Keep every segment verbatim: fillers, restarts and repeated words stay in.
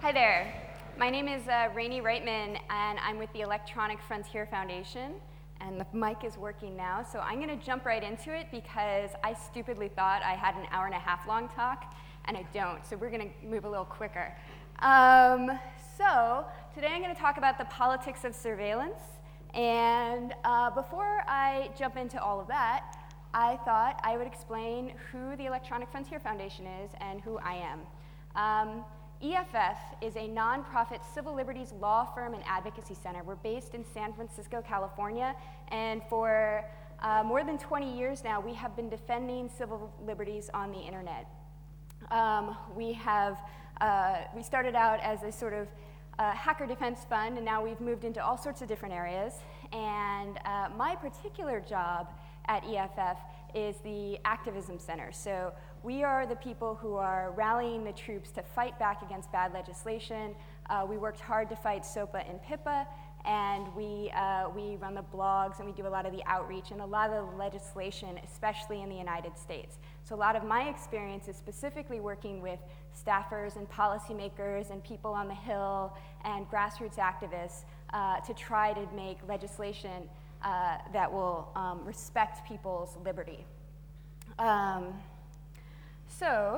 Hi there. My name is uh, Rainey Reitman, and I'm with the Electronic Frontier Foundation. And the mic is working now, so I'm going to jump right into it because I stupidly thought I had an hour and a half long talk, and I don't. So we're going to move a little quicker. Um, so today I'm going to talk about the politics of surveillance. And uh, before I jump into all of that, I thought I would explain who the Electronic Frontier Foundation is and who I am. Um, E F F is a nonprofit civil liberties law firm and advocacy center. We're based in San Francisco, California, and for uh, more than twenty years now, we have been defending civil liberties on the internet. Um, we have, uh, we started out as a sort of uh, hacker defense fund, and now we've moved into all sorts of different areas. And uh, my particular job at E F F is the Activism Center. So we are the people who are rallying the troops to fight back against bad legislation. Uh, we worked hard to fight SOPA and PIPA, and we, uh, we run the blogs, and we do a lot of the outreach and a lot of the legislation, especially in the United States. So a lot of my experience is specifically working with staffers and policymakers and people on the Hill and grassroots activists uh, to try to make legislation uh, that will um, respect people's liberty. Um, So,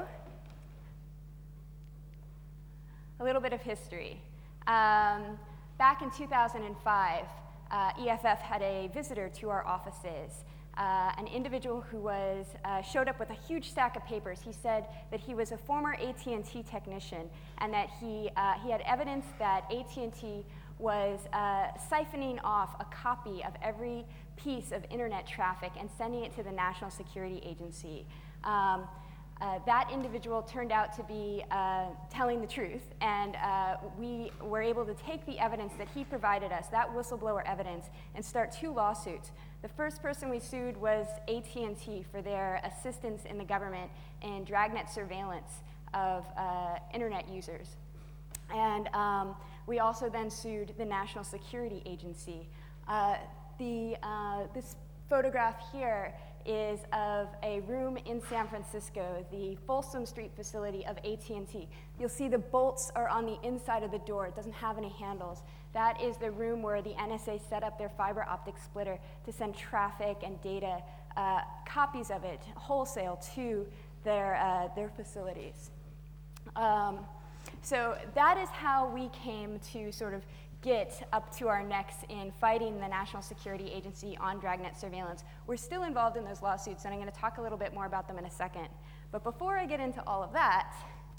a little bit of history. Um, back in two thousand five, uh, E F F had a visitor to our offices, uh, an individual who was, uh, showed up with a huge stack of papers. He said that he was a former A T and T technician and that he, uh, he had evidence that A T and T was uh, siphoning off a copy of every piece of internet traffic and sending it to the National Security Agency. Um, Uh, that individual turned out to be uh, telling the truth, and uh, we were able to take the evidence that he provided us, that whistleblower evidence, and start two lawsuits. The first person we sued was A T and T for their assistance in the government in dragnet surveillance of uh, internet users. And um, we also then sued the National Security Agency. Uh, the, uh, this photograph here is of a room in San Francisco, the Folsom Street facility of A T and T. You'll see the bolts are on the inside of the door. It doesn't have any handles. That is the room where the N S A set up their fiber optic splitter to send traffic and data, uh, copies of it, wholesale to their, uh, their facilities. Um, so that is how we came to sort of get up to our necks in fighting the National Security Agency on dragnet surveillance. We're still involved in those lawsuits, and I'm going to talk a little bit more about them in a second. But before I get into all of that,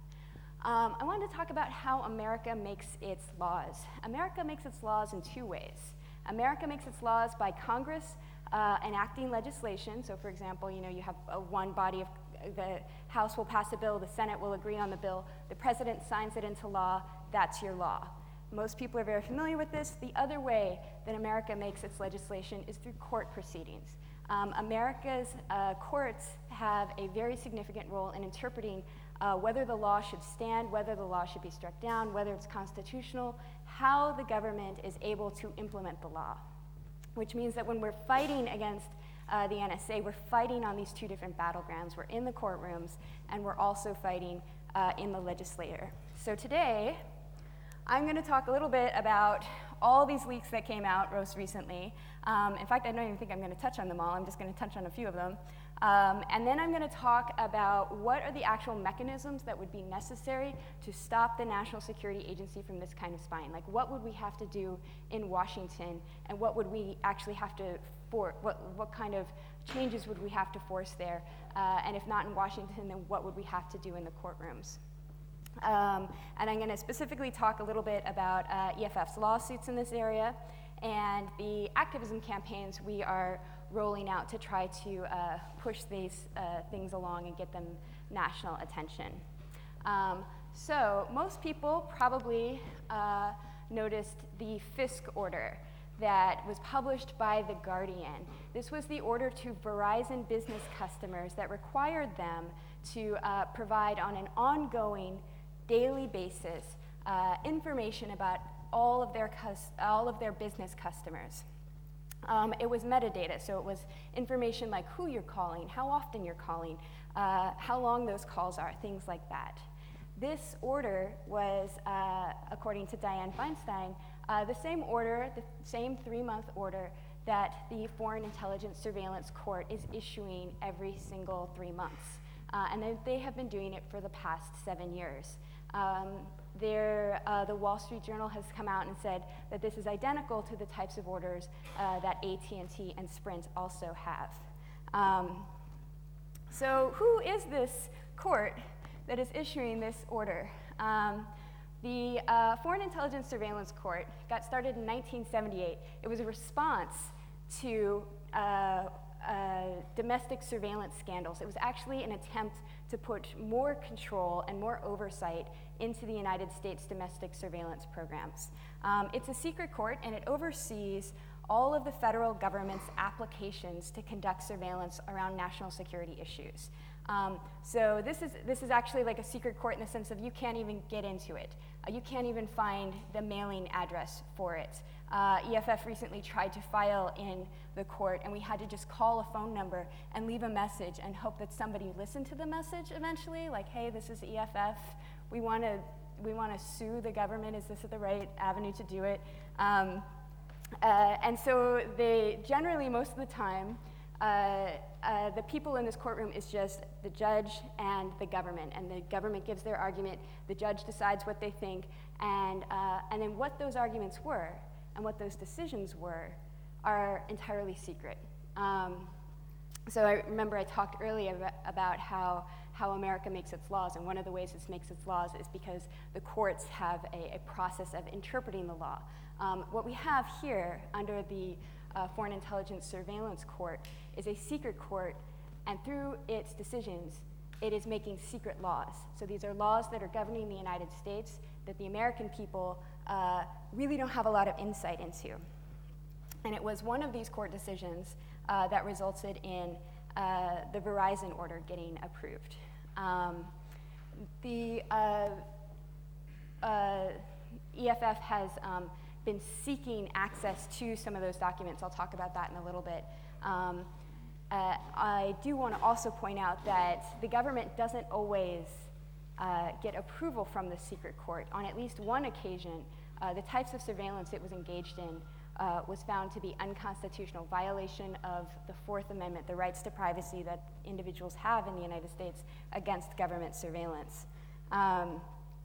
um, I wanted to talk about how America makes its laws. America makes its laws in two ways. America makes its laws by Congress uh, enacting legislation. So for example, you know, you have a one body of, the House will pass a bill, the Senate will agree on the bill, the president signs it into law, that's your law. Most people are very familiar with this. The other way that America makes its legislation is through court proceedings. Um, America's uh, courts have a very significant role in interpreting uh, whether the law should stand, whether the law should be struck down, whether it's constitutional, how the government is able to implement the law. Which means that when we're fighting against uh, the N S A, we're fighting on these two different battlegrounds. We're in the courtrooms, and we're also fighting uh, in the legislature. So today, I'm going to talk a little bit about all these leaks that came out most recently. Um, in fact, I don't even think I'm going to touch on them all. I'm just going to touch on a few of them. Um, and then I'm going to talk about what are the actual mechanisms that would be necessary to stop the National Security Agency from this kind of spying. Like, what would we have to do in Washington, and what would we actually have to, for, what, what kind of changes would we have to force there? Uh, and if not in Washington, then what would we have to do in the courtrooms? Um, and I'm going to specifically talk a little bit about uh, E F F's lawsuits in this area and the activism campaigns we are rolling out to try to uh, push these uh, things along and get them national attention. Um, so most people probably uh, noticed the Fisk order that was published by The Guardian. This was the order to Verizon business customers that required them to uh, provide on an ongoing daily basis uh, information about all of their all of their business customers. Um, it was metadata, so it was information like who you're calling, how often you're calling, uh, how long those calls are, things like that. This order was uh, according to Dianne Feinstein, uh, the same order, the same three-month order that the Foreign Intelligence Surveillance Court is issuing every single three months. Uh, and they, they have been doing it for the past seven years. Um, there, uh, the Wall Street Journal has come out and said that this is identical to the types of orders uh, that A T and T and Sprint also have. Um, so who is this court that is issuing this order? Um, the uh, Foreign Intelligence Surveillance Court got started in nineteen seventy-eight. It was a response to uh, uh, domestic surveillance scandals. It was actually an attempt to put more control and more oversight into the United States domestic surveillance programs. Um, it's a secret court, and it oversees all of the federal government's applications to conduct surveillance around national security issues. Um, so this is, this is actually like a secret court in the sense of you can't even get into it. Uh, you can't even find the mailing address for it. Uh, E F F recently tried to file in the court, and we had to just call a phone number and leave a message and hope that somebody listened to the message eventually, like, hey, this is E F F. We want to we want to sue the government. Is this the right avenue to do it? Um, uh, and so they generally, most of the time, uh, uh, the people in this courtroom is just the judge and the government, and the government gives their argument, the judge decides what they think, and, uh, and then what those arguments were and what those decisions were are entirely secret. Um, so I remember I talked earlier about, about how, how America makes its laws, and one of the ways it makes its laws is because the courts have a, a process of interpreting the law. Um, what we have here under the uh, Foreign Intelligence Surveillance Court is a secret court, and through its decisions, it is making secret laws. So these are laws that are governing the United States that the American people uh, really don't have a lot of insight into. And it was one of these court decisions uh, that resulted in uh, the Verizon order getting approved. Um, the uh, uh, E F F has um, been seeking access to some of those documents. I'll talk about that in a little bit. Um, uh, I do want to also point out that the government doesn't always uh, get approval from the secret court. On at least one occasion, uh, the types of surveillance it was engaged in uh, was found to be unconstitutional, violation of the Fourth Amendment, the rights to privacy that individuals have in the United States against government surveillance. Um,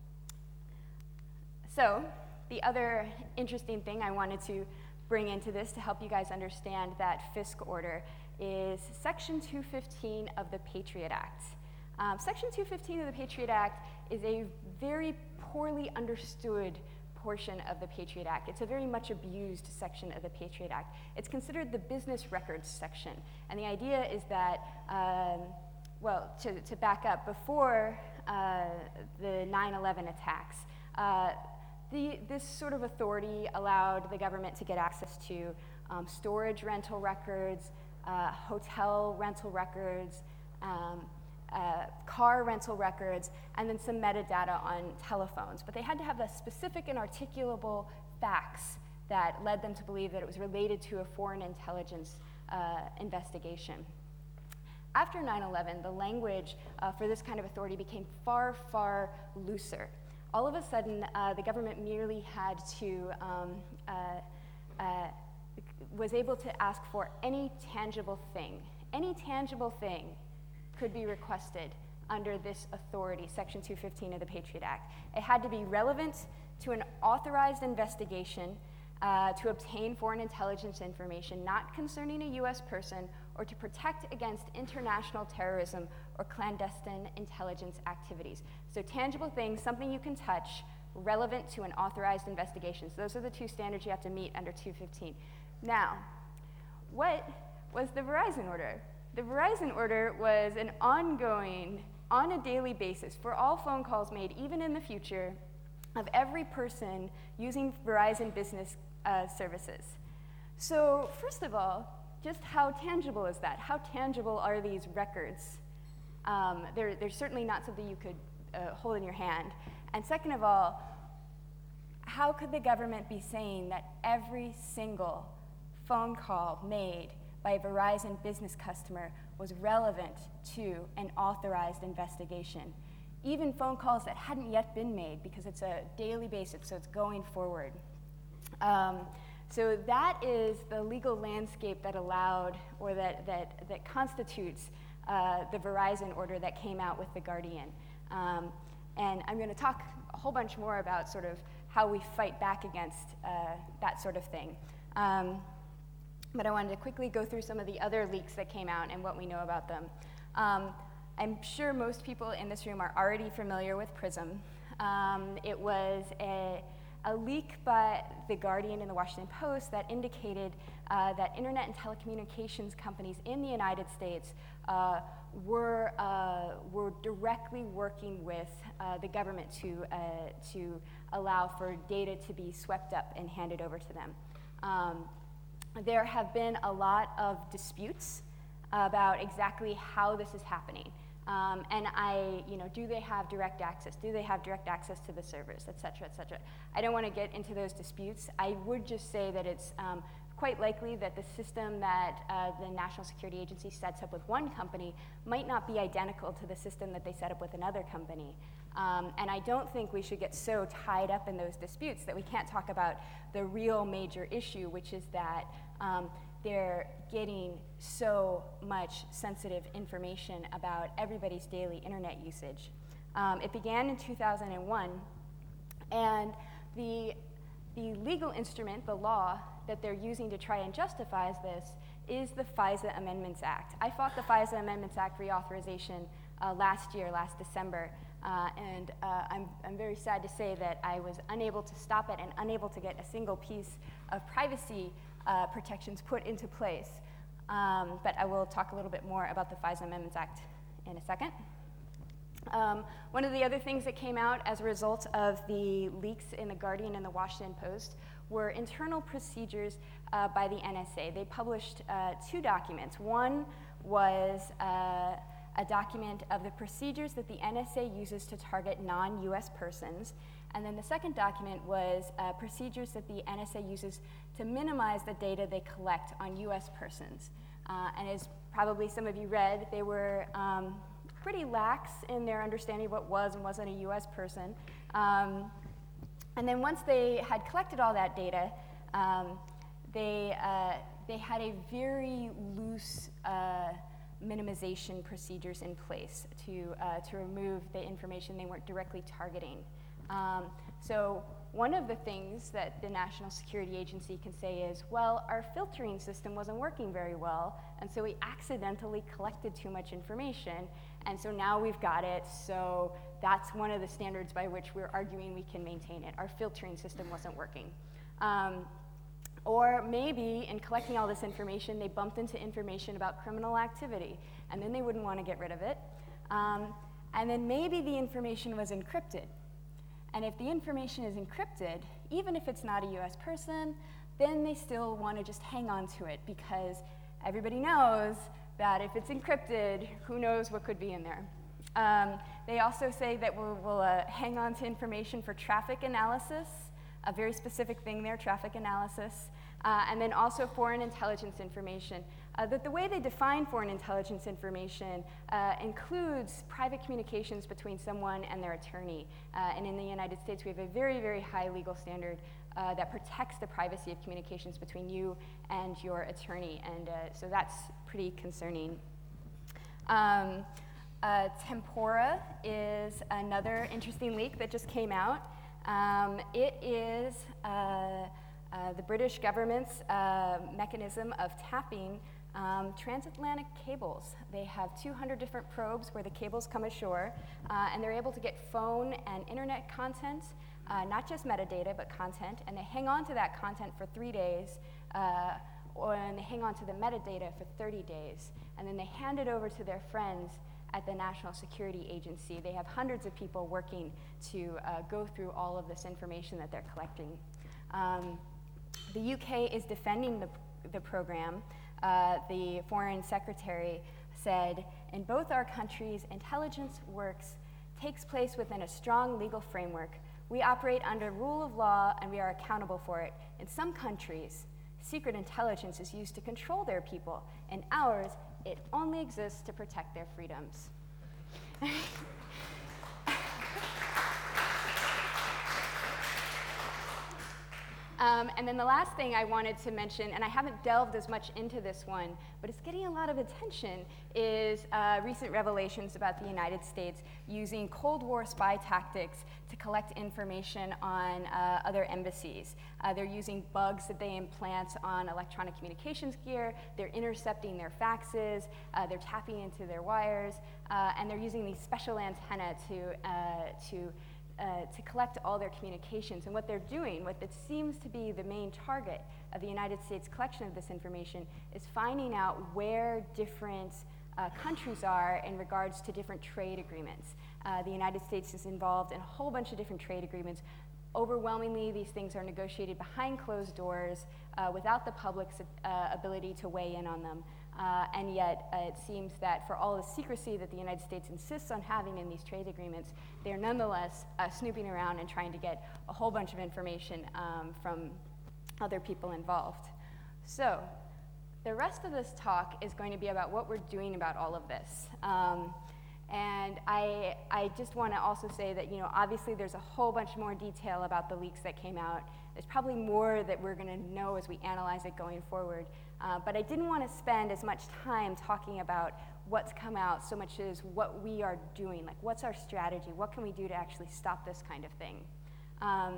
so, the other interesting thing I wanted to bring into this to help you guys understand that FISC order is Section two fifteen of the Patriot Act. Um, Section two fifteen of the Patriot Act is a very poorly understood portion of the Patriot Act. It's a very much abused section of the Patriot Act. It's considered the business records section. And the idea is that, um, well, to, to back up, before uh, the nine eleven attacks, uh, the, this sort of authority allowed the government to get access to um, storage rental records, uh, hotel rental records, um, Uh, car rental records, and then some metadata on telephones. But they had to have the specific and articulable facts that led them to believe that it was related to a foreign intelligence uh, investigation. After nine eleven, the language uh, for this kind of authority became far, far looser. All of a sudden, uh, the government merely had to, um, uh, uh, was able to ask for any tangible thing, any tangible thing could be requested under this authority, Section two fifteen of the Patriot Act. It had to be relevant to an authorized investigation uh, to obtain foreign intelligence information not concerning a U S person or to protect against international terrorism or clandestine intelligence activities. So tangible things, something you can touch, relevant to an authorized investigation. So those are the two standards you have to meet under two fifteen. Now, what was the Verizon order? The Verizon order was an ongoing, on a daily basis, for all phone calls made, even in the future, of every person using Verizon business uh, services. So first of all, just how tangible is that? How tangible are these records? Um, they're, they're certainly not something you could uh, hold in your hand. And second of all, how could the government be saying that every single phone call made by a Verizon business customer was relevant to an authorized investigation? even phone calls that hadn't yet been made, because it's a daily basis, so it's going forward. Um, so that is the legal landscape that allowed, or that, that, that constitutes uh, the Verizon order that came out with The Guardian. Um, and I'm going to talk a whole bunch more about sort of how we fight back against uh, that sort of thing. Um, but I wanted to quickly go through some of the other leaks that came out and what we know about them. Um, I'm sure most people in this room are already familiar with PRISM. Um, it was a, a leak by The Guardian and The Washington Post that indicated uh, that internet and telecommunications companies in the United States uh, were, uh, were directly working with uh, the government to, uh, to allow for data to be swept up and handed over to them. Um, there have been a lot of disputes about exactly how this is happening. Um, and I, you know, do they have direct access? Do they have direct access to the servers, et cetera, et cetera? I don't want to get into those disputes. I would just say that it's um, quite likely that the system that uh, the National Security Agency sets up with one company might not be identical to the system that they set up with another company. Um, and I don't think we should get so tied up in those disputes that we can't talk about the real major issue, which is that um, they're getting so much sensitive information about everybody's daily internet usage. Um, it began in two thousand one, and the, the legal instrument, the law, that they're using to try and justify this is the FISA Amendments Act. I fought the FISA Amendments Act reauthorization uh, last year, last December, uh, and uh, I'm, I'm very sad to say that I was unable to stop it and unable to get a single piece of privacy Uh, protections put into place. Um, but I will talk a little bit more about the FISA Amendments Act in a second. Um, one of the other things that came out as a result of the leaks in The Guardian and The Washington Post were internal procedures uh, by the N S A. They published uh, two documents. One was uh, a document of the procedures that the N S A uses to target non-U S persons. And then the second document was uh, procedures that the N S A uses to minimize the data they collect on U S persons. Uh, and as probably some of you read, they were um, pretty lax in their understanding of what was and wasn't a U S person. Um, and then once they had collected all that data, um, they, uh, they had a very loose uh, minimization procedures in place to, uh, to remove the information they weren't directly targeting. Um, so one of the things that the National Security Agency can say is, well, our filtering system wasn't working very well, and so we accidentally collected too much information, and so now we've got it, so that's one of the standards by which we're arguing we can maintain it. Our filtering system wasn't working. Um, Or maybe in collecting all this information, they bumped into information about criminal activity, and then they wouldn't want to get rid of it. Um, and then maybe the information was encrypted. And if the information is encrypted, even if it's not a U S person, then they still want to just hang on to it, because everybody knows that if it's encrypted, who knows what could be in there. Um, they also say that we'll, we'll uh, hang on to information for traffic analysis, a very specific thing there, traffic analysis, uh, and then also foreign intelligence information. Uh, that the way they define foreign intelligence information uh, includes private communications between someone and their attorney. Uh, and in the United States, we have a very, very high legal standard uh, that protects the privacy of communications between you and your attorney, and uh, so that's pretty concerning. Um, uh, Tempora is another interesting leak that just came out. Um, it is uh, uh, the British government's uh, mechanism of tapping um, transatlantic cables. They have two hundred different probes where the cables come ashore, uh, and they're able to get phone and internet content, uh, not just metadata, but content, and they hang on to that content for three days, uh, or, and they hang on to the metadata for thirty days, and then they hand it over to their friends at the National Security Agency. They have hundreds of people working to uh, go through all of this information that they're collecting. Um, the U K is defending the, the program. Uh, the Foreign Secretary said, in both our countries, intelligence works takes place within a strong legal framework. We operate under rule of law and we are accountable for it. In some countries, secret intelligence is used to control their people. In ours, it only exists to protect their freedoms. Um, and then the last thing I wanted to mention, and I haven't delved as much into this one, but it's getting a lot of attention, is uh, recent revelations about the United States using Cold War spy tactics to collect information on uh, other embassies. Uh, they're using bugs that they implant on electronic communications gear, they're intercepting their faxes, uh, they're tapping into their wires, uh, and they're using these special antennae to, uh, to Uh, to collect all their communications. And what they're doing, what it seems to be the main target of the United States collection of this information, is finding out where different uh, countries are in regards to different trade agreements. Uh, the United States is involved in a whole bunch of different trade agreements. Overwhelmingly, these things are negotiated behind closed doors uh, without the public's uh, ability to weigh in on them. Uh, and yet, uh, it seems that for all the secrecy that the United States insists on having in these trade agreements, they're nonetheless uh, snooping around and trying to get a whole bunch of information um, from other people involved. So, the rest of this talk is going to be about what we're doing about all of this. Um, and I, I just want to also say that, you know, obviously there's a whole bunch more detail about the leaks that came out. There's probably more that we're going to know as we analyze it going forward. Uh, but I didn't want to spend as much time talking about what's come out so much as what we are doing, like what's our strategy, what can we do to actually stop this kind of thing. Um,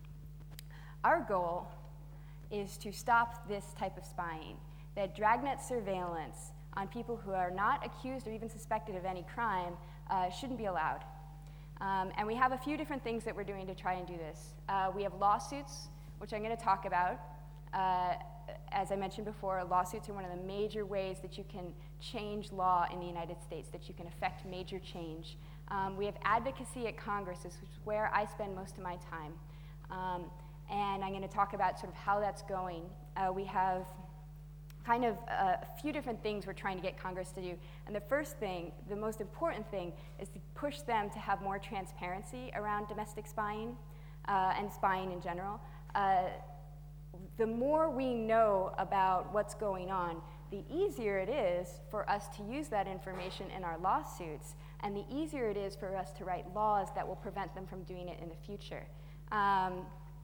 our goal is to stop this type of spying, that dragnet surveillance on people who are not accused or even suspected of any crime uh, shouldn't be allowed. Um, and we have a few different things that we're doing to try and do this. Uh, we have lawsuits, which I'm going to talk about. Uh, as I mentioned before, lawsuits are one of the major ways that you can change law in the United States, that you can affect major change. Um, we have advocacy at Congress, which is where I spend most of my time. Um, and I'm going to talk about sort of how that's going. Uh, we have kind of uh, a few different things we're trying to get Congress to do. And the first thing, the most important thing, is to push them to have more transparency around domestic spying uh, and spying in general. Uh, the more we know about what's going on, the easier it is for us to use that information in our lawsuits, and the easier it is for us to write laws that will prevent them from doing it in the future. Um,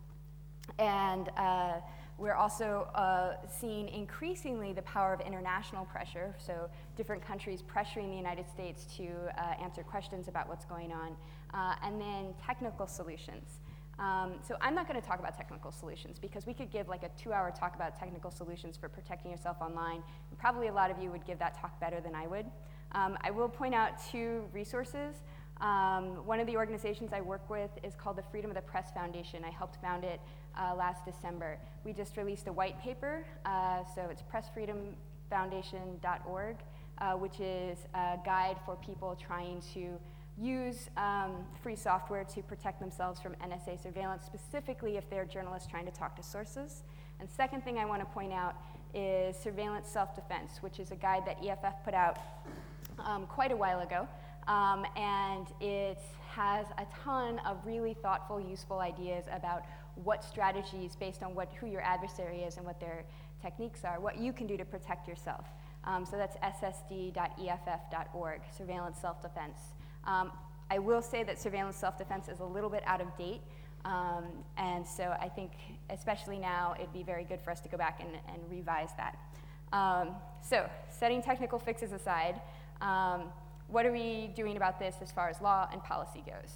and uh, we're also uh, seeing increasingly the power of international pressure, so different countries pressuring the United States to uh, answer questions about what's going on, uh, and then technical solutions. Um, so I'm not going to talk about technical solutions because we could give like a two-hour talk about technical solutions for protecting yourself online. And probably a lot of you would give that talk better than I would. Um, I will point out two resources. Um, one of the organizations I work with is called the Freedom of the Press Foundation. I helped found it uh, last December. We just released a white paper, uh, so it's press freedom foundation dot org, uh, which is a guide for people trying to use um, free software to protect themselves from N S A surveillance, specifically if they're journalists trying to talk to sources. And second thing I want to point out is Surveillance Self-Defense, which is a guide that E F F put out um, quite a while ago. Um, and it has a ton of really thoughtful, useful ideas about what strategies, based on what, who your adversary is and what their techniques are, what you can do to protect yourself. Um, so that's S S D dot E F F dot org, Surveillance Self-Defense. Um, I will say that surveillance self-defense is a little bit out of date, um, and so I think, especially now, it'd be very good for us to go back and, and revise that. Um, so, setting technical fixes aside, um, what are we doing about this as far as law and policy goes?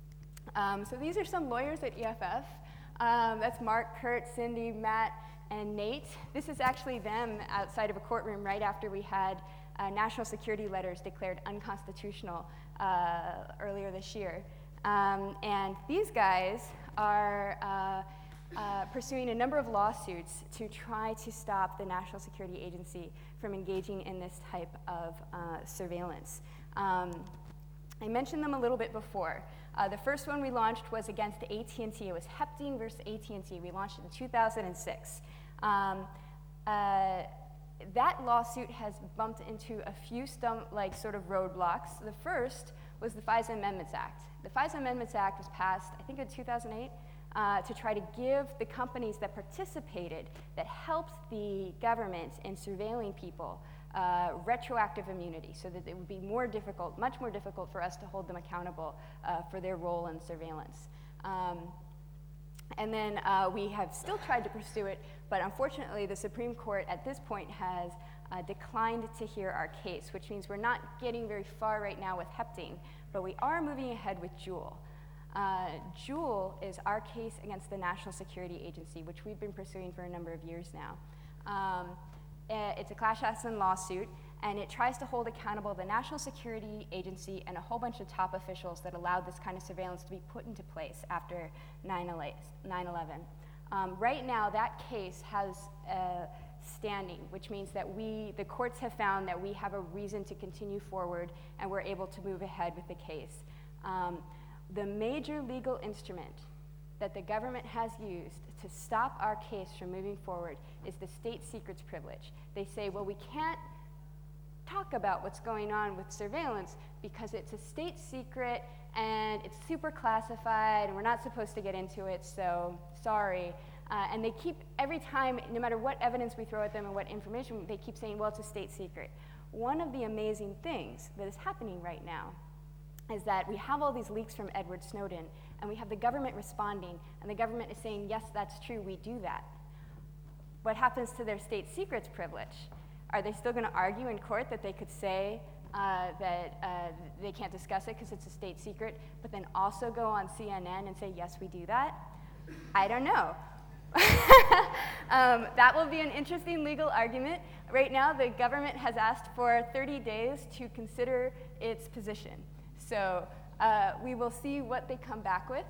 Um, so these are some lawyers at E F F. Um, that's Mark, Kurt, Cindy, Matt, and Nate. This is actually them outside of a courtroom right after we had uh, national security letters declared unconstitutional uh, earlier this year. Um, and these guys are uh, uh, pursuing a number of lawsuits to try to stop the National Security Agency from engaging in this type of uh, surveillance. Um, I mentioned them a little bit before. Uh, the first one we launched was against A T and T. It was Hepting versus A T and T. We launched it in two thousand six. Um, uh, that lawsuit has bumped into a few stump, like sort of roadblocks. The first was the FISA Amendments Act. The FISA Amendments Act was passed, I think in two thousand eight, uh, to try to give the companies that participated, that helped the government in surveilling people, uh, retroactive immunity, so that it would be more difficult, much more difficult for us to hold them accountable uh, for their role in surveillance. Um, And then uh, we have still tried to pursue it, but unfortunately the Supreme Court at this point has uh, declined to hear our case, which means we're not getting very far right now with Hepting, but we are moving ahead with Juul. Uh, Juul is our case against the National Security Agency, which we've been pursuing for a number of years now. Um, it's a class action lawsuit, and it tries to hold accountable the National Security Agency and a whole bunch of top officials that allowed this kind of surveillance to be put into place after nine eleven. Um, right now, that case has uh, standing, which means that we, the courts have found that we have a reason to continue forward, and we're able to move ahead with the case. Um, The major legal instrument that the government has used to stop our case from moving forward is the state secrets privilege. They say, well, we can't talk about what's going on with surveillance because it's a state secret and it's super classified and we're not supposed to get into it, so sorry. Uh, and they keep, every time, no matter what evidence we throw at them and what information, they keep saying, well, it's a state secret. One of the amazing things that is happening right now is that we have all these leaks from Edward Snowden, and we have the government responding, and the government is saying, yes, that's true, we do that. What happens to their state secrets privilege? Are they still going to argue in court that they could say uh, that uh, they can't discuss it because it's a state secret, but then also go on C N N and say, yes, we do that? I don't know. um, that will be an interesting legal argument. Right now, the government has asked for thirty days to consider its position. So uh, we will see what they come back with.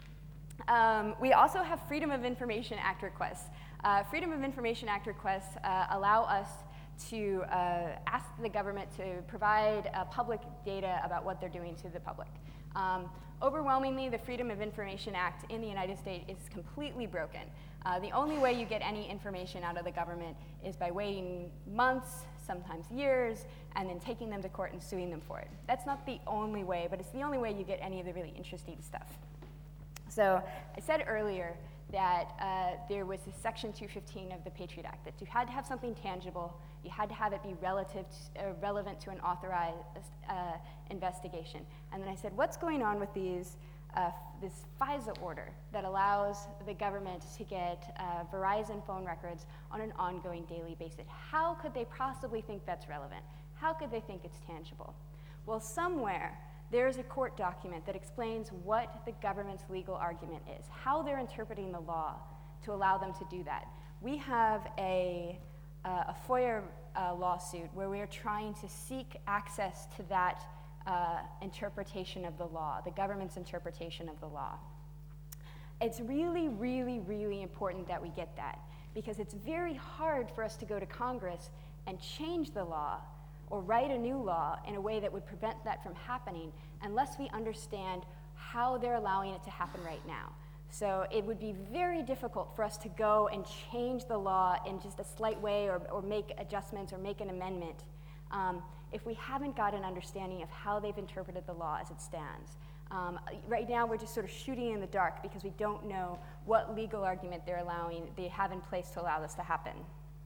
Um, we also have Freedom of Information Act requests. Uh, Freedom of Information Act requests uh, allow us to uh, ask the government to provide uh, public data about what they're doing to the public. Um, overwhelmingly, the Freedom of Information Act in the United States is completely broken. Uh, the only way you get any information out of the government is by waiting months, sometimes years, and then taking them to court and suing them for it. That's not the only way, but it's the only way you get any of the really interesting stuff. So I said earlier that uh, there was this Section two fifteen of the Patriot Act, that you had to have something tangible, you had to have it be relative to, uh, relevant to an authorized uh, investigation. And then I said, what's going on with these, uh, this FISA order that allows the government to get uh, Verizon phone records on an ongoing daily basis? How could they possibly think that's relevant? How could they think it's tangible? Well, somewhere, there's a court document that explains what the government's legal argument is, how they're interpreting the law to allow them to do that. We have a, uh, a FOIA uh, lawsuit where we are trying to seek access to that uh, interpretation of the law, the government's interpretation of the law. It's really, really, really important that we get that, because it's very hard for us to go to Congress and change the law or write a new law in a way that would prevent that from happening unless we understand how they're allowing it to happen right now. So it would be very difficult for us to go and change the law in just a slight way or, or make adjustments or make an amendment um, if we haven't got an understanding of how they've interpreted the law as it stands. Um, right now we're just sort of shooting in the dark because we don't know what legal argument they're allowing, they have in place to allow this to happen.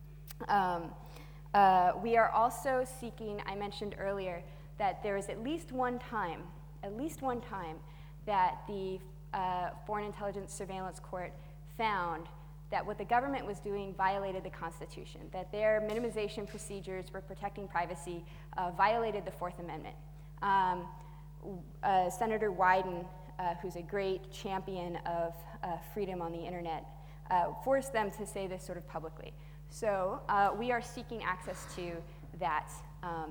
Um, Uh, we are also seeking, I mentioned earlier, that there is at least one time, at least one time, that the uh, Foreign Intelligence Surveillance Court found that what the government was doing violated the Constitution, that their minimization procedures for protecting privacy uh, violated the Fourth Amendment. Um, uh, Senator Wyden, uh, who's a great champion of uh, freedom on the internet, uh, forced them to say this sort of publicly. So uh, we are seeking access to that um,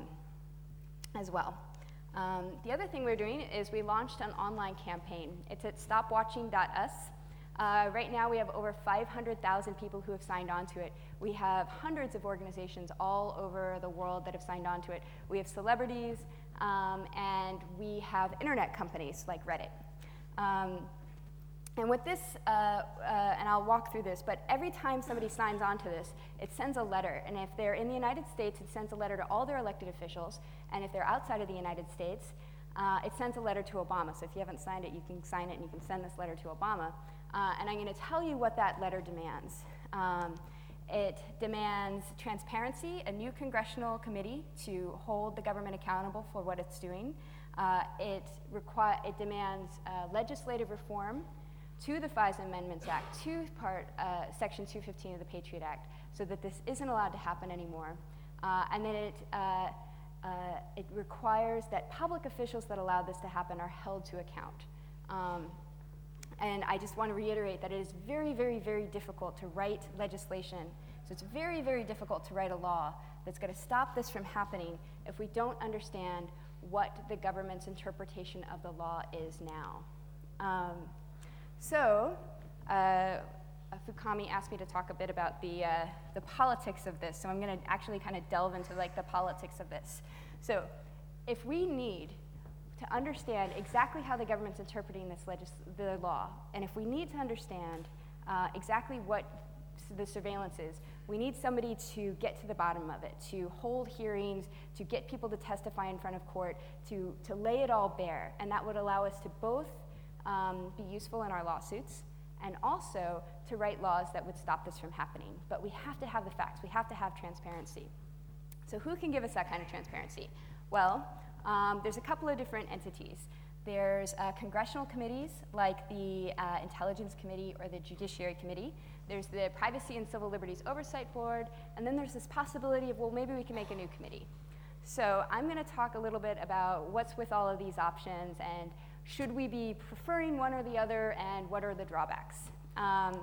as well. Um, the other thing we're doing is we launched an online campaign. It's at stop watching dot us. Uh, right now we have over five hundred thousand people who have signed on to it. We have hundreds of organizations all over the world that have signed on to it. We have celebrities, um, and we have internet companies like Reddit. Um, And with this, uh, uh, and I'll walk through this, but every time somebody signs on to this, it sends a letter. And if they're in the United States, it sends a letter to all their elected officials. And if they're outside of the United States, uh, it sends a letter to Obama. So if you haven't signed it, you can sign it and you can send this letter to Obama. Uh, and I'm going to tell you what that letter demands. Um, it demands transparency, a new congressional committee to hold the government accountable for what it's doing. Uh, it, requi- it demands uh, legislative reform. to the FISA Amendments Act, to part, uh, Section two fifteen of the Patriot Act, so that this isn't allowed to happen anymore. Uh, and then it, uh, uh, it requires that public officials that allow this to happen are held to account. Um, and I just want to reiterate that it is very, very, very difficult to write legislation. So it's very, very difficult to write a law that's going to stop this from happening if we don't understand what the government's interpretation of the law is now. Um, so, uh, Fukami asked me to talk a bit about the, uh, the politics of this, so I'm going to actually kind of delve into like the politics of this. So, if we need to understand exactly how the government's interpreting this legis the law, and if we need to understand uh, exactly what the surveillance is, we need somebody to get to the bottom of it, to hold hearings, to get people to testify in front of court, to, to lay it all bare, and that would allow us to both um, be useful in our lawsuits, and also to write laws that would stop this from happening. But we have to have the facts, we have to have transparency. So who can give us that kind of transparency? Well, um, there's a couple of different entities. There's uh, congressional committees like the uh, Intelligence Committee or the Judiciary Committee. There's the Privacy and Civil Liberties Oversight Board, and then there's this possibility of, well, maybe we can make a new committee. So I'm going to talk a little bit about what's with all of these options, and should we be preferring one or the other, and what are the drawbacks? Um,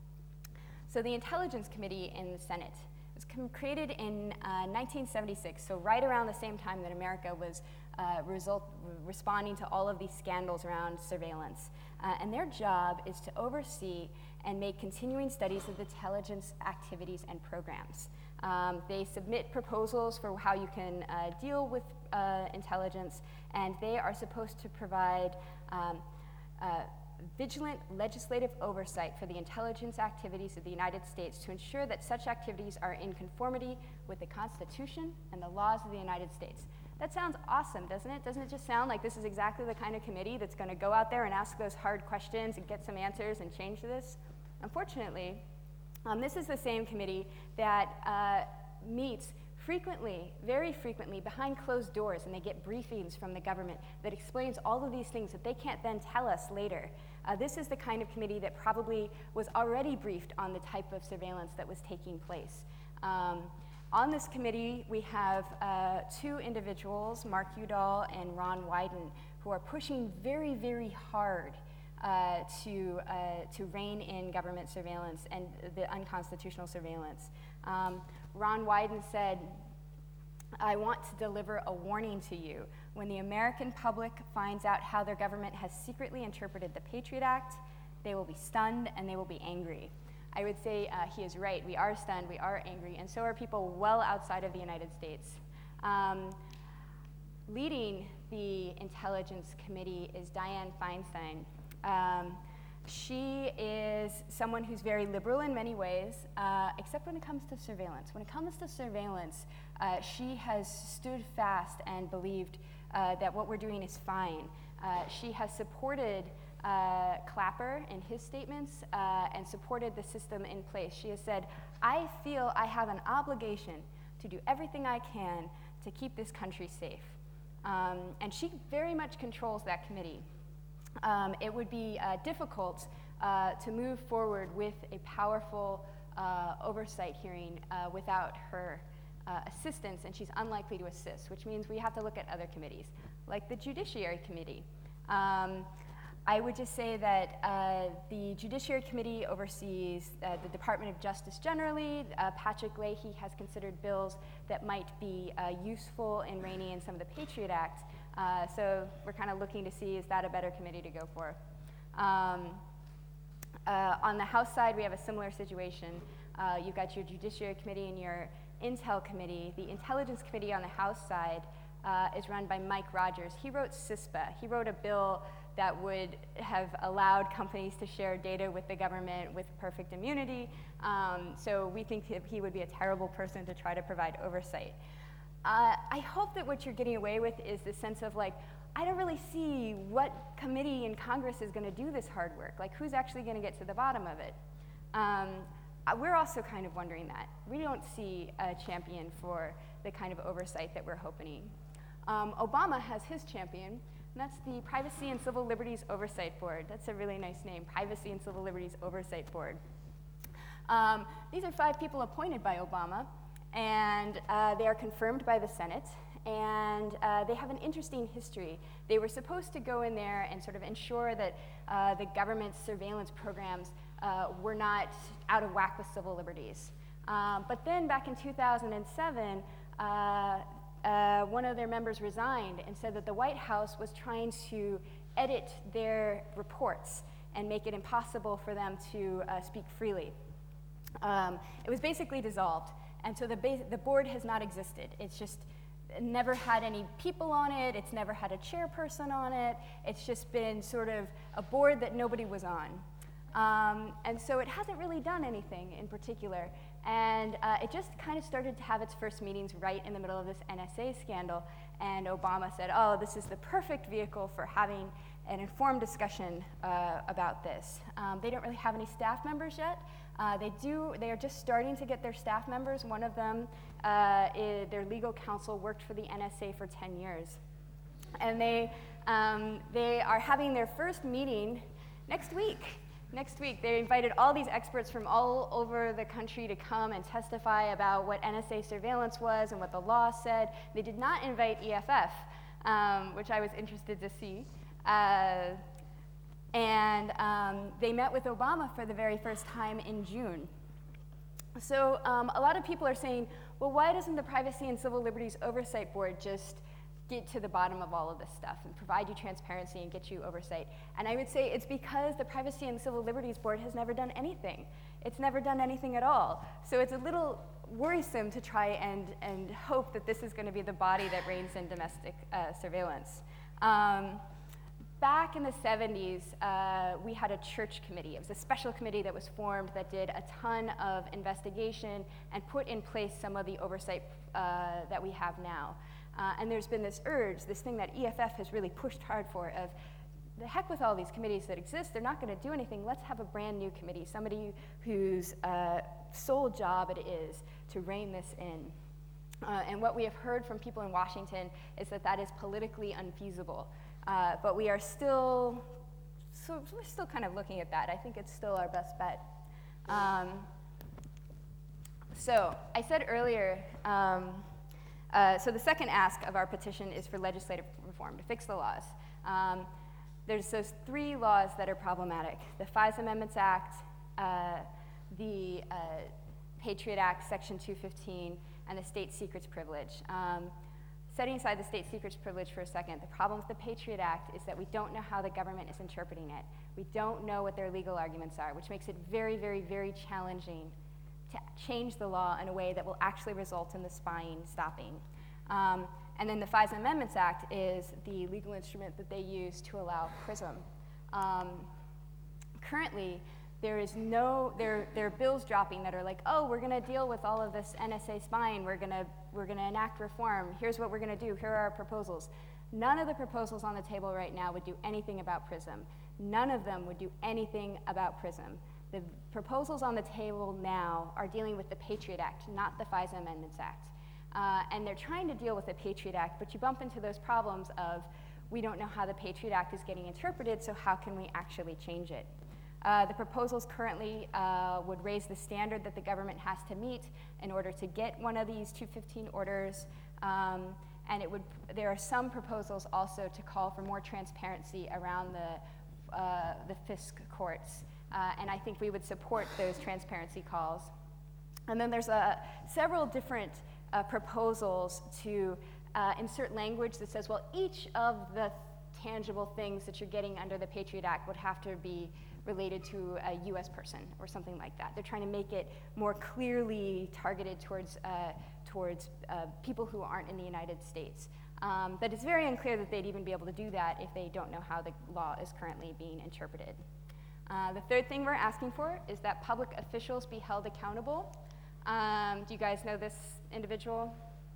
so the Intelligence Committee in the Senate was created in uh, nineteen seventy-six, so right around the same time that America was uh, result, responding to all of these scandals around surveillance. Uh, and their job is to oversee and make continuing studies of intelligence activities and programs. Um, they submit proposals for how you can uh, deal with uh, intelligence, and they are supposed to provide um, uh, vigilant legislative oversight for the intelligence activities of the United States to ensure that such activities are in conformity with the Constitution and the laws of the United States. That sounds awesome, doesn't it? Doesn't it just sound like this is exactly the kind of committee that's going to go out there and ask those hard questions and get some answers and change this? Unfortunately, um, this is the same committee that uh, meets frequently, very frequently, behind closed doors, and they get briefings from the government that explains all of these things that they can't then tell us later. Uh, this is the kind of committee that probably was already briefed on the type of surveillance that was taking place. Um, on this committee, we have uh, two individuals, Mark Udall and Ron Wyden, who are pushing very, very hard uh, to, uh, to rein in government surveillance and the unconstitutional surveillance. Um, Ron Wyden said, "I want to deliver a warning to you. When the American public finds out how their government has secretly interpreted the Patriot Act, they will be stunned and they will be angry." I would say uh, he is right. We are stunned, we are angry, and so are people well outside of the United States. Um, leading the Intelligence Committee is Dianne Feinstein. Um, She is someone who's very liberal in many ways, uh, except when it comes to surveillance. When it comes to surveillance, uh, she has stood fast and believed uh, that what we're doing is fine. Uh, she has supported uh, Clapper in his statements uh, and supported the system in place. She has said, "I feel I have an obligation to do everything I can to keep this country safe." Um, and she very much controls that committee. Um, it would be uh, difficult uh, to move forward with a powerful uh, oversight hearing uh, without her uh, assistance, and she's unlikely to assist, which means we have to look at other committees, like the Judiciary Committee. Um, I would just say that uh, the Judiciary Committee oversees uh, the Department of Justice generally. Uh, Patrick Leahy has considered bills that might be uh, useful in reining in some of the Patriot Act. Uh, so we're kind of looking to see, is that a better committee to go for? Um, uh, on the House side, we have a similar situation. Uh, you've got your Judiciary Committee and your Intel Committee. The Intelligence Committee on the House side uh, is run by Mike Rogers. He wrote CISPA. He wrote a bill that would have allowed companies to share data with the government with perfect immunity. Um, so we think that he would be a terrible person to try to provide oversight. Uh, I hope that what you're getting away with is the sense of like, I don't really see what committee in Congress is going to do this hard work. Like, who's actually going to get to the bottom of it? Um, we're also kind of wondering that. We don't see a champion for the kind of oversight that we're hoping. Um, Obama has his champion. and that's the Privacy and Civil Liberties Oversight Board. That's a really nice name, Privacy and Civil Liberties Oversight Board. Um, these are five people appointed by Obama, and uh, they are confirmed by the Senate, and uh, they have an interesting history. They were supposed to go in there and sort of ensure that uh, the government's surveillance programs uh, were not out of whack with civil liberties. Um, but then back in two thousand seven, uh, uh, one of their members resigned and said that the White House was trying to edit their reports and make it impossible for them to uh, speak freely. Um, it was basically dissolved, and so the, the board has not existed. It's just never had any people on it, it's never had a chairperson on it, it's just been sort of a board that nobody was on. Um, and so it hasn't really done anything in particular, and uh, it just kind of started to have its first meetings right in the middle of this N S A scandal, and Obama said, oh, this is the perfect vehicle for having an informed discussion uh, about this. Um, they don't really have any staff members yet. Uh, they do, they are just starting to get their staff members. One of them, uh, is, their legal counsel worked for the N S A for ten years. And they, um, they are having their first meeting next week. Next week, they invited all these experts from all over the country to come and testify about what N S A surveillance was and what the law said. They did not invite E F F, um, which I was interested to see. Uh, and um, they met with Obama for the very first time in June. So um, a lot of people are saying, well, why doesn't the Privacy and Civil Liberties Oversight Board just get to the bottom of all of this stuff and provide you transparency and get you oversight? And I would say it's because the Privacy and Civil Liberties Board has never done anything. It's never done anything at all. So it's a little worrisome to try and, and hope that this is going to be the body that reins in domestic uh, surveillance. Um, Back in the seventies, uh, we had a church committee. It was a special committee that was formed that did a ton of investigation and put in place some of the oversight uh, that we have now. Uh, and there's been this urge, this thing that E F F has really pushed hard for of, the heck with all these committees that exist, they're not going to do anything. Let's have a brand new committee, somebody whose uh, sole job it is to rein this in. Uh, and what we have heard from people in Washington is that that is politically unfeasible. Uh, but we are still, so we're still kind of looking at that. I think it's still our best bet. Um, so I said earlier, um, uh, so the second ask of our petition is for legislative reform, to fix the laws. Um, there's those three laws that are problematic: the FISA Amendments Act, uh, the uh, Patriot Act, Section two fifteen, and the state secrets privilege. Um, Setting aside the state secrets privilege for a second, the problem with the Patriot Act is that we don't know how the government is interpreting it. We don't know what their legal arguments are, which makes it very, very, very challenging to change the law in a way that will actually result in the spying stopping. Um, and then the FISA Amendments Act is the legal instrument that they use to allow PRISM. Um, currently, there is no, there, there are bills dropping that are like, oh, we're gonna deal with all of this N S A spying, we're gonna, we're gonna enact reform, here's what we're gonna do, here are our proposals. None of the proposals on the table right now would do anything about PRISM. None of them would do anything about PRISM. The proposals on the table now are dealing with the Patriot Act, not the FISA Amendments Act. Uh, and they're trying to deal with the Patriot Act, but you bump into those problems of, we don't know how the Patriot Act is getting interpreted, so how can we actually change it? Uh, the proposals currently uh, would raise the standard that the government has to meet in order to get one of these two fifteen orders, um, and it would, there are some proposals also to call for more transparency around the, uh, the FISC courts, uh, and I think we would support those transparency calls. And then there's uh, several different uh, proposals to uh, insert language that says, well, each of the tangible things that you're getting under the Patriot Act would have to be related to a U S person or something like that. They're trying to make it more clearly targeted towards, uh, towards uh, people who aren't in the United States. Um, but it's very unclear that they'd even be able to do that if they don't know how the law is currently being interpreted. Uh, the third thing we're asking for is that public officials be held accountable. Um, do you guys know this individual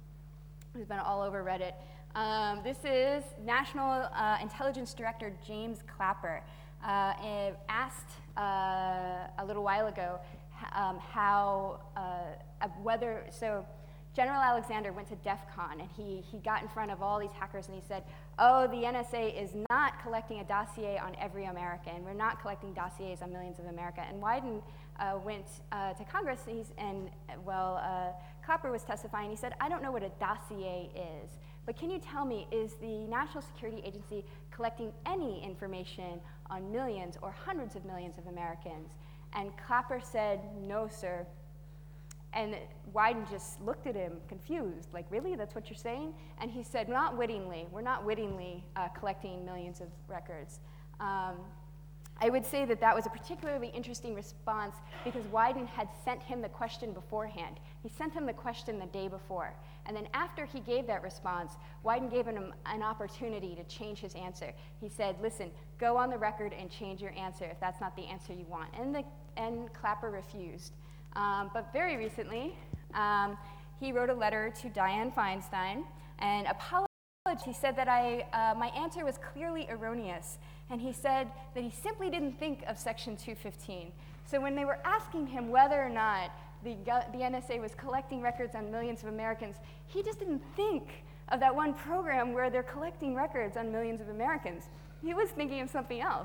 who's been all over Reddit? Um, this is National uh, Intelligence Director James Clapper. Uh, asked uh, a little while ago um, how, uh, whether, so General Alexander went to DEF CON, and he, he got in front of all these hackers, and he said, oh, the N S A is not collecting a dossier on every American. We're not collecting dossiers on millions of America. And Wyden uh, went uh, to Congress, and, he's, and well, uh, Clapper was testifying. He said, I don't know what a dossier is, but can you tell me, is the National Security Agency collecting any information on millions or hundreds of millions of Americans? And Clapper said, no, sir. And Wyden just looked at him confused, like, really, that's what you're saying? And he said, not wittingly, we're not wittingly uh, collecting millions of records. Um, I would say that that was a particularly interesting response because Wyden had sent him the question beforehand. He sent him the question the day before. And then after he gave that response, Wyden gave him an opportunity to change his answer. He said, listen, go on the record and change your answer if that's not the answer you want. And, the, and Clapper refused. Um, but very recently, um, he wrote a letter to Dianne Feinstein and apologized. He said that I, uh, my answer was clearly erroneous, and he said that he simply didn't think of Section two fifteen. So when they were asking him whether or not the, the N S A was collecting records on millions of Americans, he just didn't think of that one program where they're collecting records on millions of Americans. He was thinking of something else.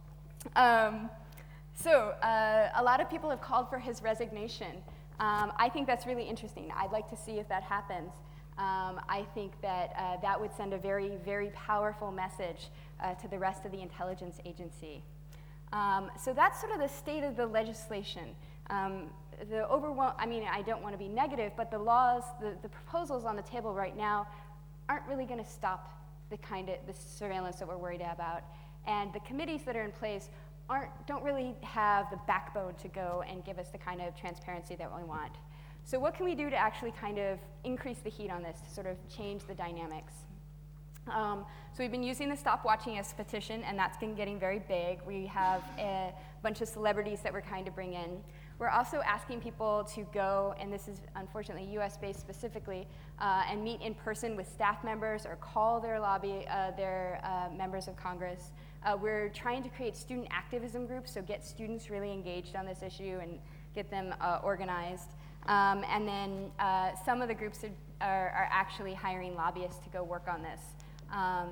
Um, So uh, a lot of people have called for his resignation. Um, I think that's really interesting. I'd like to see if that happens. Um, I think that uh, that would send a very, very powerful message uh, to the rest of the intelligence agency. Um, so that's sort of the state of the legislation. Um, the overwhelm, I mean, I don't want to be negative, but the laws, the, the proposals on the table right now aren't really going to stop the kind of the surveillance that we're worried about. And the committees that are in place Aren't, don't really have the backbone to go and give us the kind of transparency that we want. So what can we do to actually kind of increase the heat on this, to sort of change the dynamics? Um, so we've been using the Stop Watching Us petition, and that's been getting very big. We have a bunch of celebrities that we're trying to bring in. We're also asking people to go, and this is unfortunately U S based specifically, uh, and meet in person with staff members or call their lobby, uh, their uh, members of Congress. Uh, we're trying to create student activism groups, so get students really engaged on this issue and get them uh, organized. Um, and then uh, some of the groups are, are, are actually hiring lobbyists to go work on this. Um,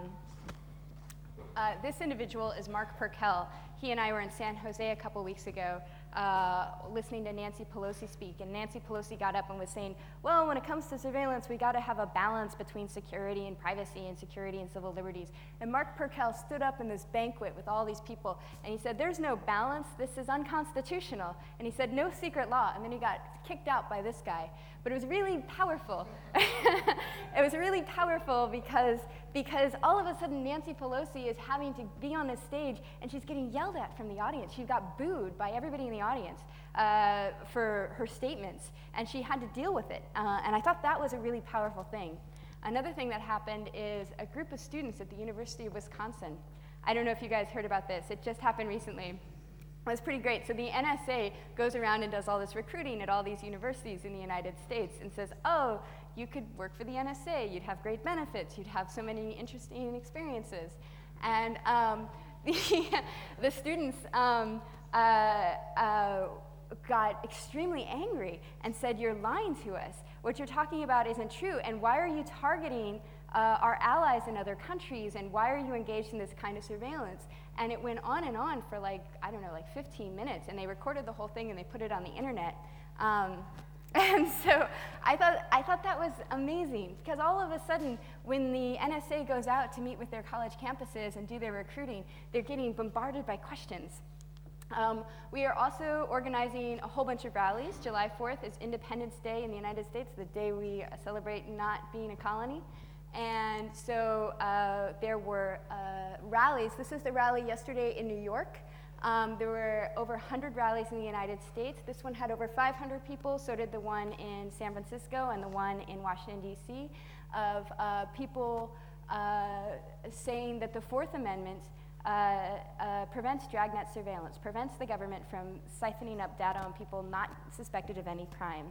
uh, this individual is Mark Perkel. He and I were in San Jose a couple weeks ago uh, listening to Nancy Pelosi speak, and Nancy Pelosi got up and was saying, well, when it comes to surveillance, we got to have a balance between security and privacy and security and civil liberties. And Mark Perkel stood up in this banquet with all these people, and he said, there's no balance, this is unconstitutional. And he said, no secret law, and then he got kicked out by this guy. But it was really powerful. It was really powerful because, because all of a sudden Nancy Pelosi is having to be on this stage, and she's getting yelled at from the audience. She got booed by everybody in the audience uh, for her statements, and she had to deal with it. Uh, and I thought that was a really powerful thing. Another thing that happened is a group of students at the University of Wisconsin. I don't know if you guys heard about this. It just happened recently. It was pretty great. So the N S A goes around and does all this recruiting at all these universities in the United States and says, oh, you could work for the N S A, you'd have great benefits, you'd have so many interesting experiences. And um, the, the students um, uh, uh, got extremely angry and said, you're lying to us. What you're talking about isn't true, and why are you targeting uh, our allies in other countries, and why are you engaged in this kind of surveillance? And it went on and on for like, I don't know, like fifteen minutes, and they recorded the whole thing and they put it on the internet. Um, and so I thought, I thought that was amazing, because all of a sudden, when the N S A goes out to meet with their college campuses and do their recruiting, they're getting bombarded by questions. Um, we are also organizing a whole bunch of rallies. July fourth is Independence Day in the United States, the day we uh, celebrate not being a colony. And so uh, there were uh, rallies. This is the rally yesterday in New York. Um, there were over one hundred rallies in the United States. This one had over five hundred people, so did the one in San Francisco and the one in Washington, D C, of uh, people uh, saying that the Fourth Amendment uh, uh, prevents dragnet surveillance, prevents the government from siphoning up data on people not suspected of any crime.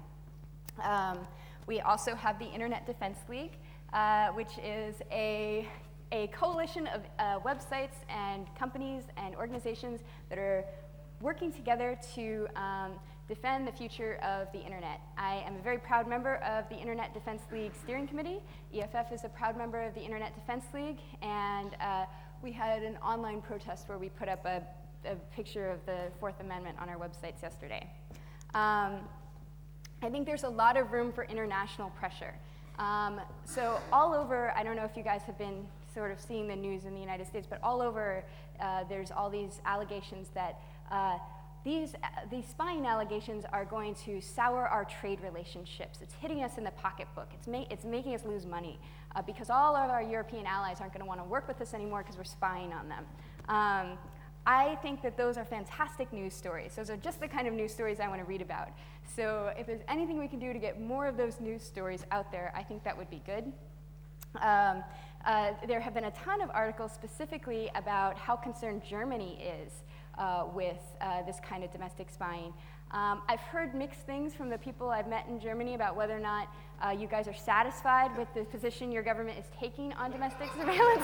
Um, we also have the Internet Defense League, uh, which is a a coalition of uh, websites and companies and organizations that are working together to um, defend the future of the internet. I am a very proud member of the Internet Defense League Steering Committee. E F F is a proud member of the Internet Defense League, and uh, we had an online protest where we put up a, a picture of the Fourth Amendment on our websites yesterday. Um, I think there's a lot of room for international pressure. Um, so all over, I don't know if you guys have been sort of seeing the news in the United States, but all over uh, there's all these allegations that uh, these, uh, these spying allegations are going to sour our trade relationships. It's hitting us in the pocketbook. It's, ma it's making us lose money uh, because all of our European allies aren't going to want to work with us anymore because we're spying on them. Um, I think that those are fantastic news stories. Those are just the kind of news stories I want to read about. So if there's anything we can do to get more of those news stories out there, I think that would be good. Um, uh, there have been a ton of articles specifically about how concerned Germany is uh, with uh, this kind of domestic spying. Um, I've heard mixed things from the people I've met in Germany about whether or not uh, you guys are satisfied with the position your government is taking on domestic surveillance.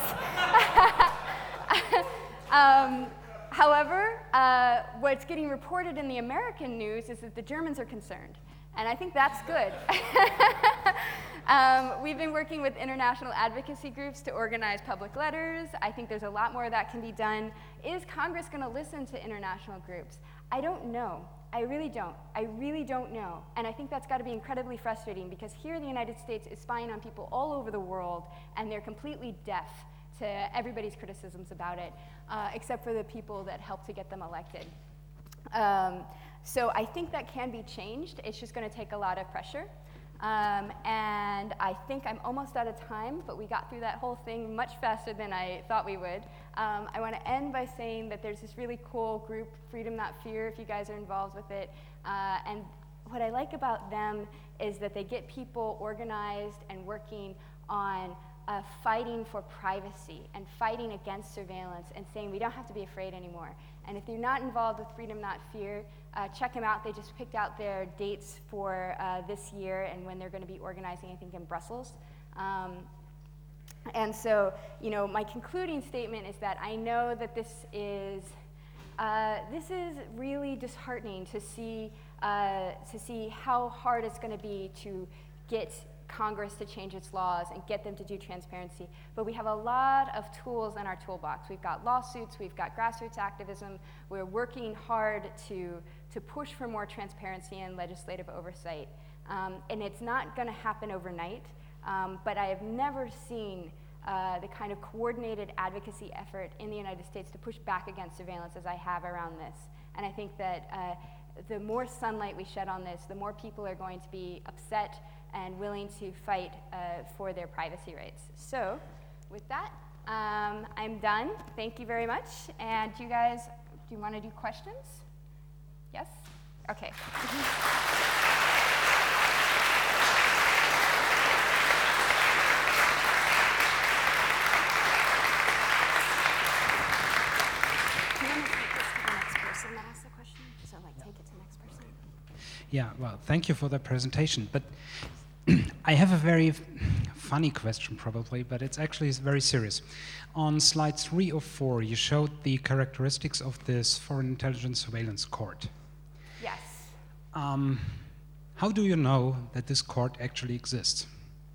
um, However, uh, what's getting reported in the American news is that the Germans are concerned, and I think that's good. um, we've been working with international advocacy groups to organize public letters. I think there's a lot more that can be done. Is Congress going to listen to international groups? I don't know. I really don't. I really don't know. And I think that's got to be incredibly frustrating because here the United States is spying on people all over the world, and they're completely deaf to everybody's criticisms about it, uh, except for the people that helped to get them elected. Um, so I think that can be changed. It's just going to take a lot of pressure. Um, and I think I'm almost out of time, but we got through that whole thing much faster than I thought we would. Um, I want to end by saying that there's this really cool group, Freedom Not Fear, if you guys are involved with it. Uh, and what I like about them is that they get people organized and working on Uh, fighting for privacy and fighting against surveillance and saying we don't have to be afraid anymore. And if you're not involved with Freedom Not Fear, uh, check them out. They just picked out their dates for uh, this year and when they're going to be organizing, I think, in Brussels. Um, and so, you know, my concluding statement is that I know that this is, uh, this is really disheartening to see, uh, to see how hard it's going to be to get Congress to change its laws and get them to do transparency. But we have a lot of tools in our toolbox. We've got lawsuits, we've got grassroots activism. We're working hard to, to push for more transparency and legislative oversight. Um, and it's not going to happen overnight, um, but I have never seen uh, the kind of coordinated advocacy effort in the United States to push back against surveillance as I have around this. And I think that uh, the more sunlight we shed on this, the more people are going to be upset and willing to fight uh, for their privacy rights. So, with that, um, I'm done. Thank you very much. And you guys, do you want to do questions? Yes? Okay. So, like, take it to the next person. Yeah, well, thank you for the presentation. But I have a very f funny question, probably, but it's actually very serious. On slide three or four, you showed the characteristics of this Foreign Intelligence Surveillance Court. Yes. Um, how do you know that this court actually exists?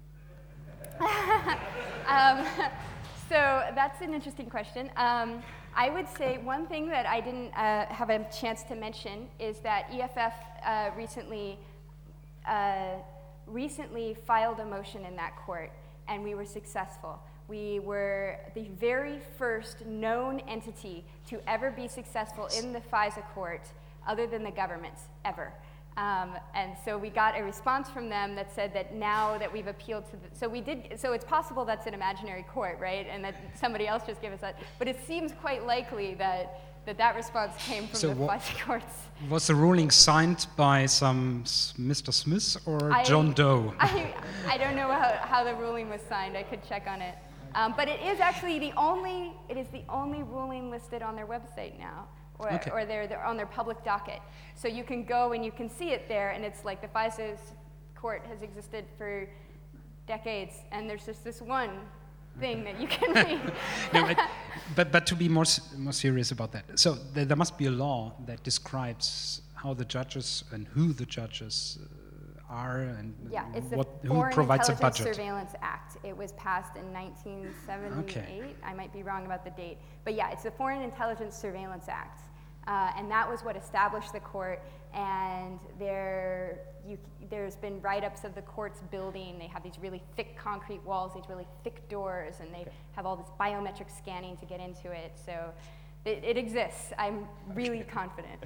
um, so that's an interesting question. Um, I would say one thing that I didn't uh, have a chance to mention is that E F F uh, recently uh, recently filed a motion in that court, and we were successful. We were the very first known entity to ever be successful in the FISA court, other than the governments, ever. Um, and so we got a response from them that said that now that we've appealed to the, so we did, so it's possible that's an imaginary court, right? And that somebody else just gave us that. But it seems quite likely that that, that response came from so the FISA courts. Was the ruling signed by some Mister Smith or I, John Doe? I, I don't know how, how the ruling was signed. I could check on it. Um, but it is actually the only, it is the only ruling listed on their website now. Or, okay. or they're, they're on their public docket. So you can go and you can see it there, and it's like the FISA court has existed for decades, and there's just this one thing that you can read. no, but, but but to be more more serious about that, so there, there must be a law that describes how the judges and who the judges uh, are and Yeah, it's the what, who Foreign provides a Intelligence budget. Surveillance Act. It was passed in nineteen seventy-eight. Okay. I might be wrong about the date. But yeah, it's the Foreign Intelligence Surveillance Act. Uh, and that was what established the court. And there, you, there's been write-ups of the court's building. They have these really thick concrete walls, these really thick doors, and they have all this biometric scanning to get into it. So it, it exists. I'm really Okay. confident.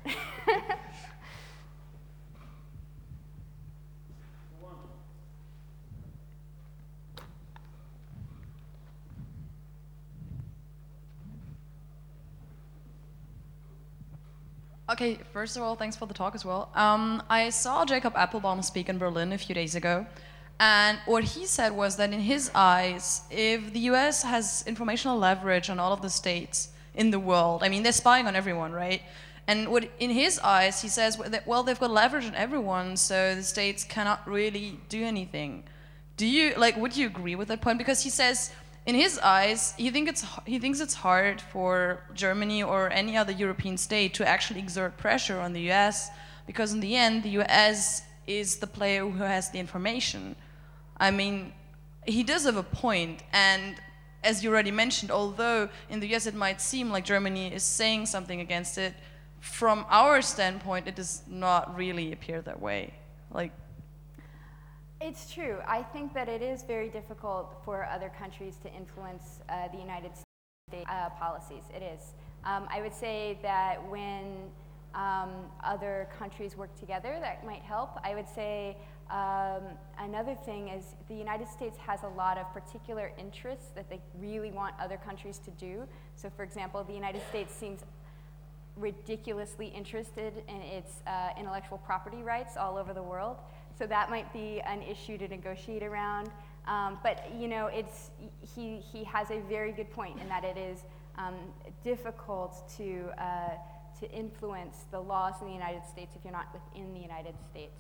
Okay, first of all, thanks for the talk as well. Um, I saw Jacob Appelbaum speak in Berlin a few days ago, and what he said was that in his eyes, if the U S has informational leverage on all of the states in the world, I mean, they're spying on everyone, right? And what, in his eyes, he says, that, well, they've got leverage on everyone, so the states cannot really do anything. Do you, like, would you agree with that point? Because he says, in his eyes, he, think it's, he thinks it's hard for Germany or any other European state to actually exert pressure on the U S, because in the end, the U S is the player who has the information. I mean, he does have a point, and as you already mentioned, although in the U S it might seem like Germany is saying something against it, from our standpoint, it does not really appear that way. Like, It's true. I think that it is very difficult for other countries to influence uh, the United States uh, policies. It is. Um, I would say that when um, other countries work together, that might help. I would say um, another thing is the United States has a lot of particular interests that they really want other countries to do. So, for example, the United States seems ridiculously interested in its uh, intellectual property rights all over the world. So that might be an issue to negotiate around. Um, but you know, it's, he, he has a very good point in that it is um, difficult to, uh, to influence the laws in the United States if you're not within the United States.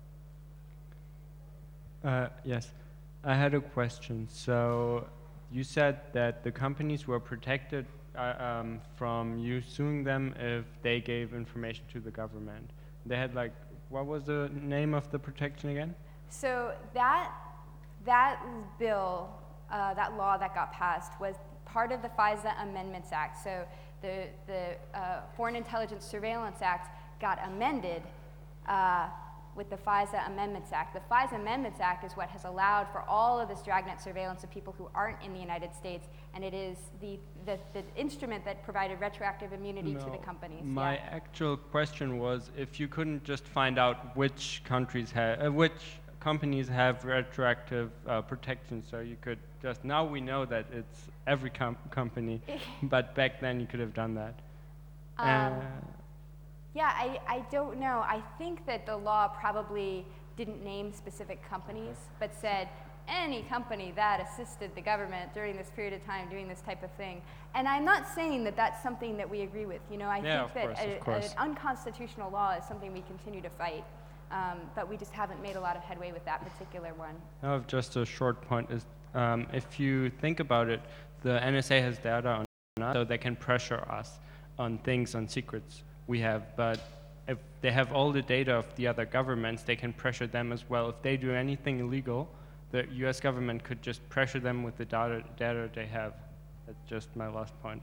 Uh, yes, I had a question. So you said that the companies were protected uh, um, from you suing them if they gave information to the government. They had like, what was the name of the protection again? So that, that bill, uh, that law that got passed was part of the FISA Amendments Act. So the, the uh, Foreign Intelligence Surveillance Act got amended uh, with the FISA Amendments Act. The FISA Amendments Act is what has allowed for all of this dragnet surveillance of people who aren't in the United States, and it is the, the, the instrument that provided retroactive immunity No, to the companies. My Yeah. actual question was if you couldn't just find out which countries have, uh, which companies have retroactive uh, protection, so you could just, now we know that it's every com company, but back then you could have done that. Um, uh, Yeah, I, I don't know. I think that the law probably didn't name specific companies, but said any company that assisted the government during this period of time doing this type of thing. And I'm not saying that that's something that we agree with. You know, I Yeah, think of that course, a, of course. an unconstitutional law is something we continue to fight, um, but we just haven't made a lot of headway with that particular one. I have just a short point is, um, if you think about it, the N S A has data on us, so they can pressure us on things, on secrets we have, but if they have all the data of the other governments, they can pressure them as well. If they do anything illegal, the U S government could just pressure them with the data, data they have. That's just my last point.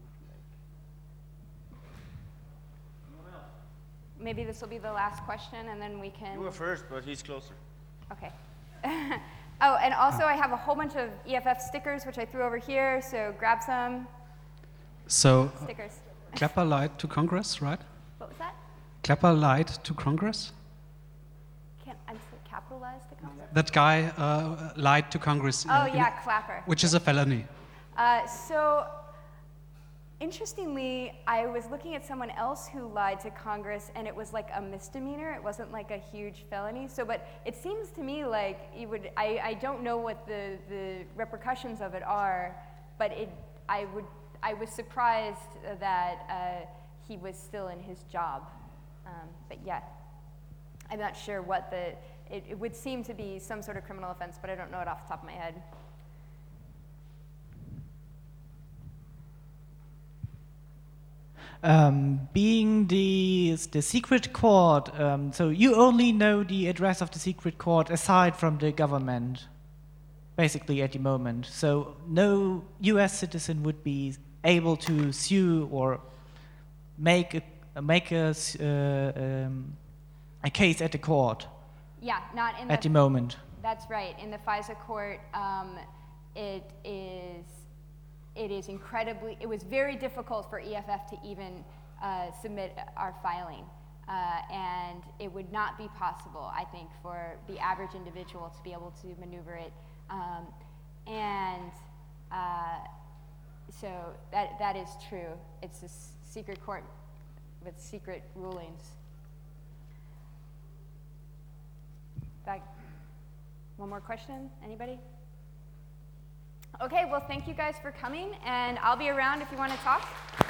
Maybe this will be the last question, and then we can... You were first, but he's closer. Okay. Oh, and also I have a whole bunch of E F F stickers, which I threw over here, so grab some So, uh, stickers. Clapper lied to Congress, right? What was that? Clapper lied to Congress? Can't, I'm sorry, capitalized the concept? That guy uh, lied to Congress. uh, Oh, in- yeah, Clapper. Which is a felony. Uh, so, interestingly, I was looking at someone else who lied to Congress, and it was like a misdemeanor. It wasn't like a huge felony. So, but it seems to me like you would. I, I don't know what the, the repercussions of it are, but it. I would. I was surprised that uh, he was still in his job. Um, but yeah, I'm not sure what the. It, it would seem to be some sort of criminal offense, but I don't know it off the top of my head. Um, being the the secret court, um, so you only know the address of the secret court aside from the government, basically at the moment. So no U S citizen would be able to sue or make a make a s- uh, um, a case at the court Yeah, not in at the the, moment. that's right. In the FISA court, um, it is, it is incredibly, it was very difficult for E F F to even uh, submit our filing. Uh, and it would not be possible, I think, for the average individual to be able to maneuver it. Um, and uh, so that, that is true. It's a s- secret court with secret rulings. Back. One more question? Anybody? Okay, well, thank you guys for coming, and I'll be around if you want to talk.